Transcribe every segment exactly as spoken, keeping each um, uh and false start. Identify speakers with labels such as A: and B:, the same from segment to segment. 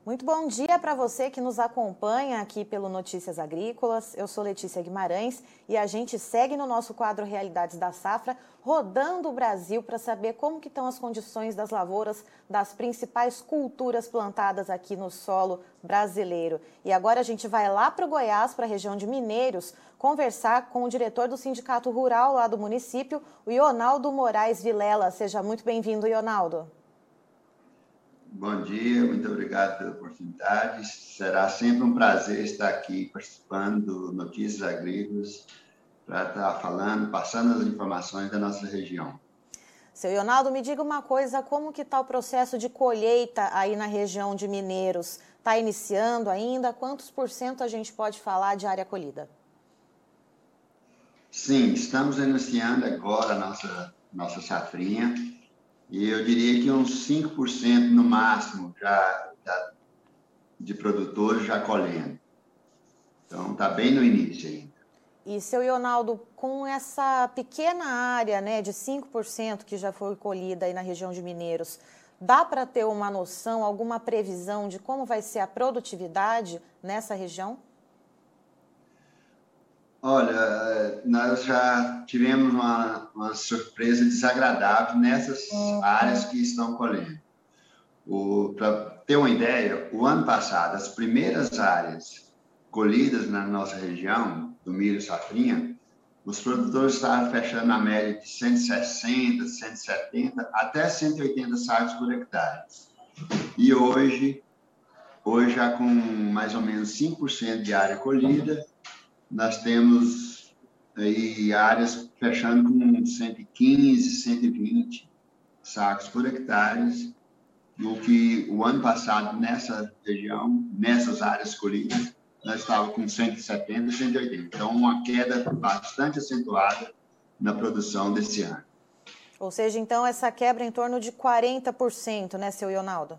A: Muito bom dia para você que nos acompanha aqui pelo Notícias Agrícolas. Eu sou Letícia Guimarães e a gente segue no nosso quadro Realidades da Safra, rodando o Brasil para saber como que estão as condições das lavouras das principais culturas plantadas aqui no solo brasileiro. E agora a gente vai lá para o Goiás, para a região de Mineiros, conversar com o diretor do Sindicato Rural lá do município, o Ionaldo Moraes Vilela. Seja muito bem-vindo, Ionaldo.
B: Bom dia, muito obrigado pela oportunidade. Será sempre um prazer estar aqui participando do Notícias Agrícolas para estar falando, passando as informações da nossa região.
A: Seu Ionaldo, me diga uma coisa, como que está o processo de colheita aí na região de Mineiros? Está iniciando ainda? Quantos por cento a gente pode falar de área colhida?
B: Sim, estamos iniciando agora a nossa, nossa safrinha. E eu diria que uns cinco por cento no máximo já, já de produtores já colhendo. Então, está bem no início ainda.
A: E, seu Ionaldo, com essa pequena área, né, de cinco por cento que já foi colhida aí na região de Mineiros, dá para ter uma noção, alguma previsão de como vai ser a produtividade nessa região?
B: Olha, nós já tivemos uma, uma surpresa desagradável nessas áreas que estão colhendo. Para ter uma ideia, o ano passado, as primeiras áreas colhidas na nossa região, do milho safrinha, os produtores estavam fechando na média de cento e sessenta, cento e setenta, até cento e oitenta sacos por hectare. E hoje, hoje já com mais ou menos cinco por cento de área colhida, nós temos aí áreas fechando com cento e quinze, cento e vinte sacos por hectare, o que o ano passado, nessa região, nessas áreas colhidas, nós estávamos com cento e setenta, cento e oitenta. Então, uma queda bastante acentuada na produção desse ano.
A: Ou seja, então, essa quebra é em torno de quarenta por cento, né, seu Ionaldo?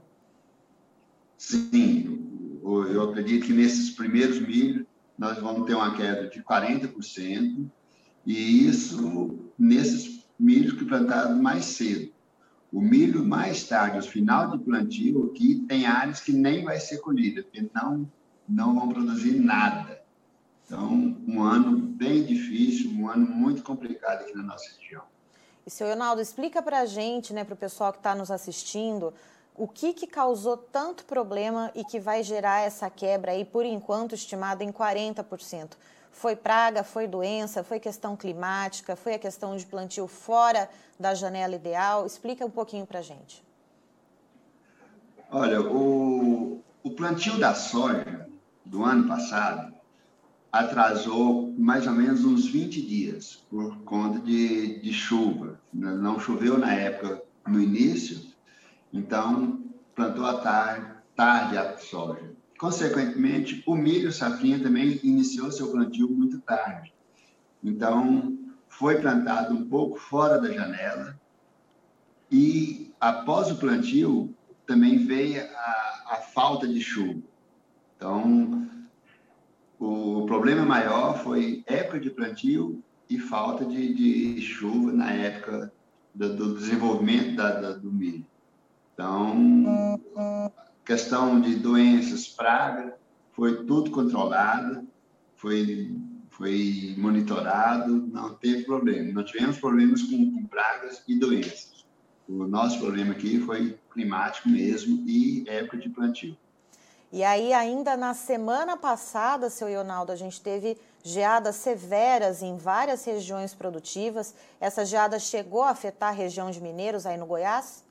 B: Sim, eu acredito que nesses primeiros milhos, nós vamos ter uma queda de quarenta por cento, e isso nesses milhos que plantaram mais cedo. O milho mais tarde, o final de plantio, aqui tem áreas que nem vai ser colhida, porque não, não vão produzir nada. Então, um ano bem difícil, um ano muito complicado aqui na nossa região.
A: E, seu Ionaldo, explica para a gente, né, para o pessoal que está nos assistindo, o que, que causou tanto problema e que vai gerar essa quebra aí, por enquanto, estimada em quarenta por cento. Foi praga, foi doença, foi questão climática, foi a questão de plantio fora da janela ideal? Explica um pouquinho para a gente.
B: Olha, o, o plantio da soja do ano passado atrasou mais ou menos uns vinte dias por conta de, de chuva. Não choveu na época, no início, então plantou a tarde, tarde a soja. Consequentemente, o milho safrinha também iniciou seu plantio muito tarde. Então, foi plantado um pouco fora da janela e, após o plantio, também veio a, a falta de chuva. Então, o problema maior foi época de plantio e falta de, de chuva na época do, do desenvolvimento da, da, do milho. Então, questão de doenças, praga, foi tudo controlado, foi, foi monitorado, não teve problema. Não tivemos problemas com, com pragas e doenças. O nosso problema aqui foi climático mesmo e época de plantio.
A: E aí, ainda na semana passada, seu Ionaldo, a gente teve geadas severas em várias regiões produtivas. Essa geada chegou a afetar a região de Mineiros, aí no Goiás?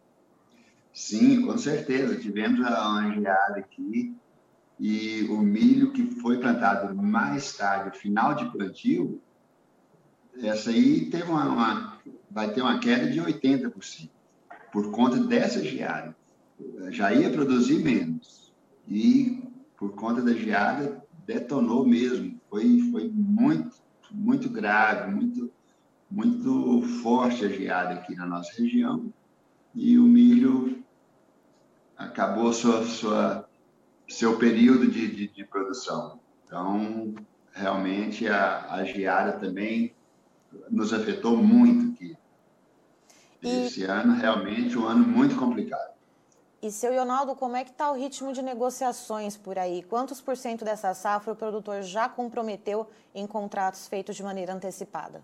B: Sim, com certeza. Tivemos uma geada aqui e o milho que foi plantado mais tarde, final de plantio, essa aí teve uma, uma, vai ter uma queda de oitenta por cento por conta dessa geada. Já ia produzir menos e, por conta da geada, detonou mesmo. Foi, foi muito, muito grave, muito, muito forte a geada aqui na nossa região e o milho acabou sua, sua, seu período de, de, de produção. Então, realmente, a, a geada também nos afetou muito aqui. E... Esse ano, realmente, um ano muito complicado.
A: E, seu Ionaldo, como é que está o ritmo de negociações por aí? Quantos por cento dessa safra o produtor já comprometeu em contratos feitos de maneira antecipada?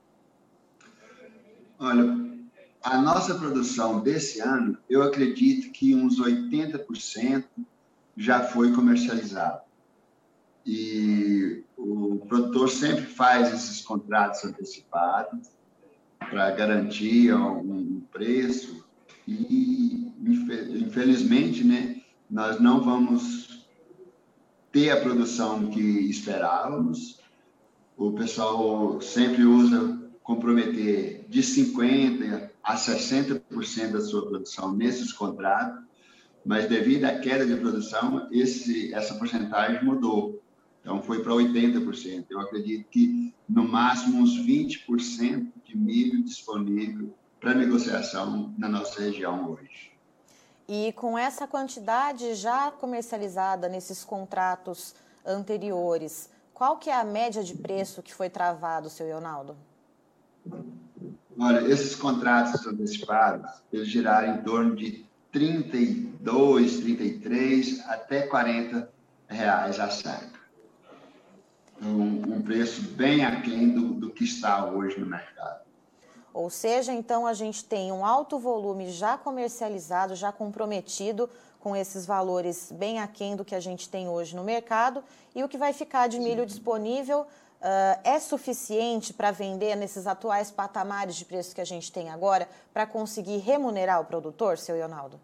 B: Olha, a nossa produção desse ano, eu acredito que uns oitenta por cento já foi comercializado. E o produtor sempre faz esses contratos antecipados para garantir um preço e, infelizmente, né, nós não vamos ter a produção que esperávamos. O pessoal sempre usa comprometer de cinquenta por cento a sessenta por cento da sua produção nesses contratos, mas devido à queda de produção, esse, essa porcentagem mudou. Então, foi para oitenta por cento. Eu acredito que, no máximo, uns vinte por cento de milho disponível para negociação na nossa região hoje.
A: E com essa quantidade já comercializada nesses contratos anteriores, qual que é a média de preço que foi travado, seu Ionaldo?
B: Olha, esses contratos antecipados, eles giraram em torno de trinta e dois, trinta e três até quarenta reais a saca. Um, um preço bem aquém do, do que está hoje no mercado.
A: Ou seja, então a gente tem um alto volume já comercializado, já comprometido com esses valores bem aquém do que a gente tem hoje no mercado, e o que vai ficar de milho disponível uh, é suficiente para vender nesses atuais patamares de preço que a gente tem agora para conseguir remunerar o produtor, seu Ionaldo?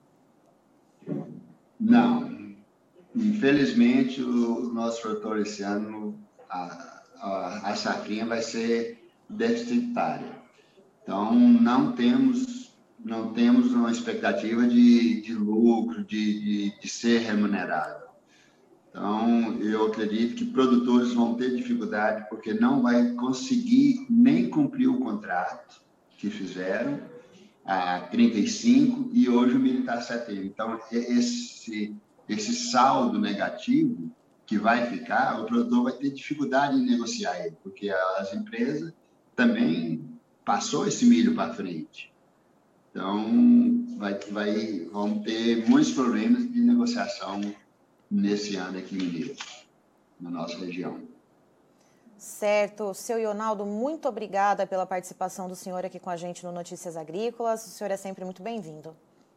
B: Não. Infelizmente, o nosso produtor esse ano, a, a, a safrinha vai ser deficitária. Então, não temos, não temos uma expectativa de, de lucro, de, de, de ser remunerado. Então, eu acredito que produtores vão ter dificuldade porque não vai conseguir nem cumprir o contrato que fizeram a trinta e cinco e hoje o milho está a setenta. Então, esse, esse saldo negativo que vai ficar, o produtor vai ter dificuldade em negociar ele, porque as empresas também passou esse milho para frente. Então, vai, vai, vamos ter muitos problemas de negociação nesse ano aqui em Minas, na nossa região.
A: Certo. Seu Ionaldo, muito obrigada pela participação do senhor aqui com a gente no Notícias Agrícolas. O senhor é sempre muito bem-vindo.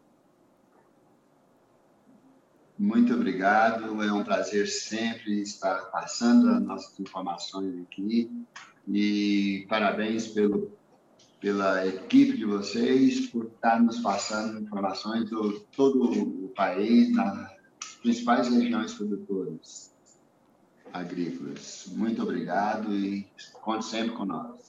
B: Muito obrigado. É um prazer sempre estar passando as nossas informações aqui. E parabéns pelo, pela equipe de vocês por estar nos passando informações do todo o país, nas principais regiões produtoras agrícolas. Muito obrigado e conte sempre com nós.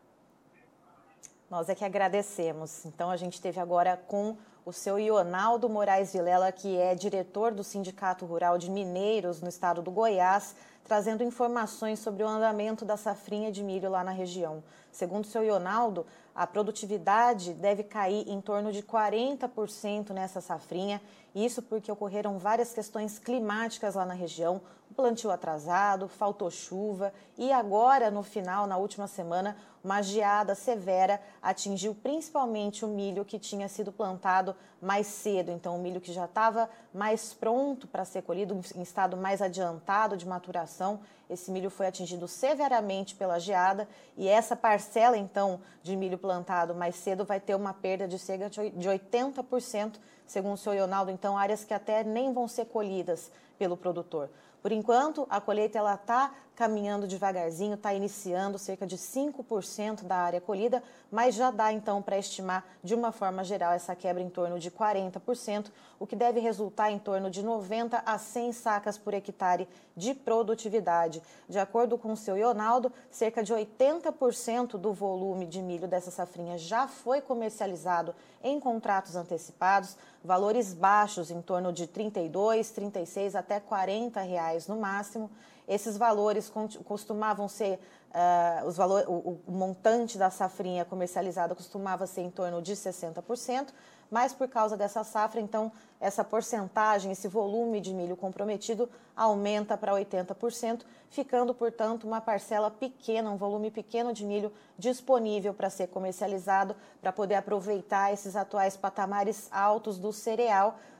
A: Nós é que agradecemos. Então, a gente esteve agora com o seu Ionaldo Moraes Vilela, que é diretor do Sindicato Rural de Mineiros no estado do Goiás, trazendo informações sobre o andamento da safrinha de milho lá na região. Segundo o seu Ionaldo, a produtividade deve cair em torno de quarenta por cento nessa safrinha, isso porque ocorreram várias questões climáticas lá na região, o plantio atrasado, faltou chuva e agora, no final, na última semana, uma geada severa atingiu principalmente o milho que tinha sido plantado mais cedo. Então, o milho que já estava mais pronto para ser colhido, em estado mais adiantado de maturação, esse milho foi atingido severamente pela geada e essa parcela, então, de milho plantado mais cedo vai ter uma perda de cerca de oitenta por cento, segundo o seu Ionaldo, então, áreas que até nem vão ser colhidas pelo produtor. Por enquanto, a colheita ela está caminhando devagarzinho, está iniciando cerca de cinco por cento da área colhida, mas já dá então para estimar de uma forma geral essa quebra em torno de quarenta por cento, o que deve resultar em torno de noventa a cem sacas por hectare de produtividade. De acordo com o seu Ionaldo, cerca de oitenta por cento do volume de milho dessa safrinha já foi comercializado em contratos antecipados, valores baixos em torno de trinta e dois, trinta e seis até quarenta reais no máximo. Esses valores costumavam ser, uh, os valor, o, o montante da safrinha comercializada costumava ser em torno de sessenta por cento, mas por causa dessa safra, então, essa porcentagem, esse volume de milho comprometido aumenta para oitenta por cento, ficando, portanto, uma parcela pequena, um volume pequeno de milho disponível para ser comercializado, para poder aproveitar esses atuais patamares altos do cereal,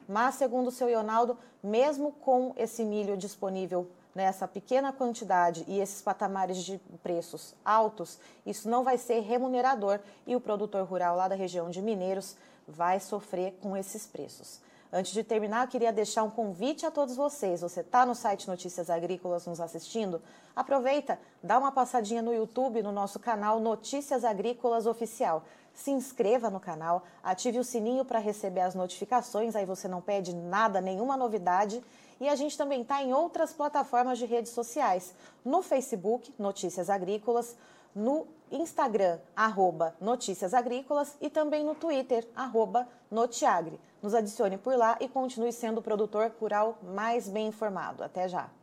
A: Mas, segundo o seu Ionaldo, mesmo com esse milho disponível nessa pequena quantidade e esses patamares de preços altos, isso não vai ser remunerador e o produtor rural lá da região de Mineiros vai sofrer com esses preços. Antes de terminar, eu queria deixar um convite a todos vocês. Você está no site Notícias Agrícolas nos assistindo? Aproveita, dá uma passadinha no YouTube, no nosso canal Notícias Agrícolas Oficial. Se inscreva no canal, ative o sininho para receber as notificações, aí você não perde nada, nenhuma novidade. E a gente também está em outras plataformas de redes sociais. No Facebook, Notícias Agrícolas, no Instagram, arroba Notícias Agrícolas e também no Twitter, arroba Notiagre. Nos adicione por lá e continue sendo o produtor rural mais bem informado. Até já!